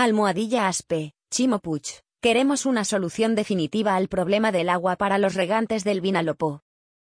Aspe, Ximo Puig, queremos una solución definitiva al problema del agua para los regantes del Vinalopó.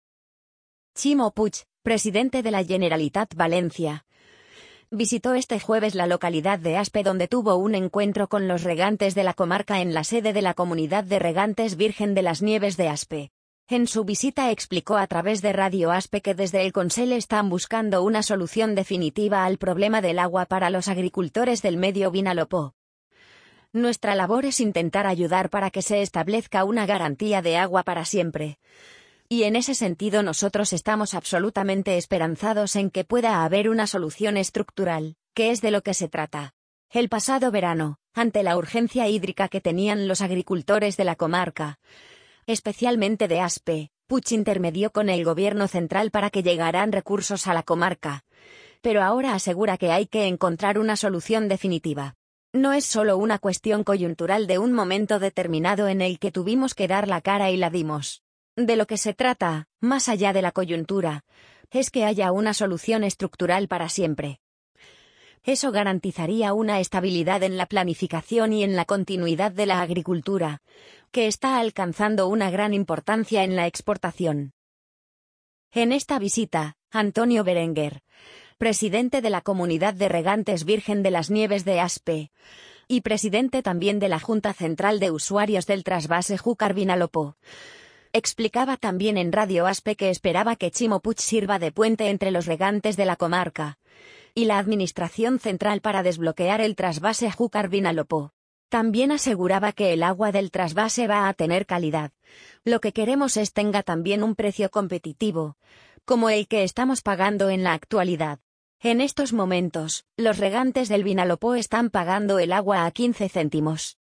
Ximo Puig, presidente de la Generalitat Valencia, visitó este jueves la localidad de Aspe, donde tuvo un encuentro con los regantes de la comarca en la sede de la Comunidad de Regantes Virgen de las Nieves de Aspe. En su visita explicó a través de Radio Aspe que desde el Consell están buscando una solución definitiva al problema del agua para los agricultores del medio Vinalopó. Nuestra labor es intentar ayudar para que se establezca una garantía de agua para siempre. Y en ese sentido nosotros estamos absolutamente esperanzados en que pueda haber una solución estructural, que es de lo que se trata. El pasado verano, ante la urgencia hídrica que tenían los agricultores de la comarca, especialmente de Aspe, Puig intermedió con el gobierno central para que llegaran recursos a la comarca. Pero ahora asegura que hay que encontrar una solución definitiva. No es solo una cuestión coyuntural de un momento determinado en el que tuvimos que dar la cara y la dimos. De lo que se trata, más allá de la coyuntura, es que haya una solución estructural para siempre. Eso garantizaría una estabilidad en la planificación y en la continuidad de la agricultura, que está alcanzando una gran importancia en la exportación. En esta visita, Antonio Berenguer, presidente de la Comunidad de Regantes Virgen de las Nieves de Aspe, y presidente también de la Junta Central de Usuarios del Trasvase Júcar-Vinalopó, explicaba también en Radio Aspe que esperaba que Ximo Puig sirva de puente entre los regantes de la comarca y la administración central para desbloquear el trasvase Júcar-Vinalopó. También aseguraba que el agua del trasvase va a tener calidad. Lo que queremos es tenga también un precio competitivo, como el que estamos pagando en la actualidad. En estos momentos, los regantes del Vinalopó están pagando el agua a 15 céntimos.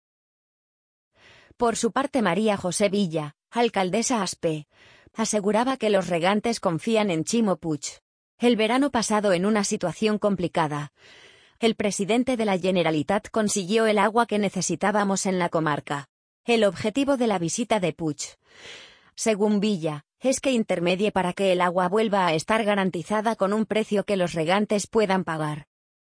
Por su parte, María José Villa, alcaldesa Aspe, aseguraba que los regantes confían en Ximo Puig. El verano pasado, en una situación complicada, el presidente de la Generalitat consiguió el agua que necesitábamos en la comarca. El objetivo de la visita de Puig, según Villa, es que intermedie para que el agua vuelva a estar garantizada con un precio que los regantes puedan pagar.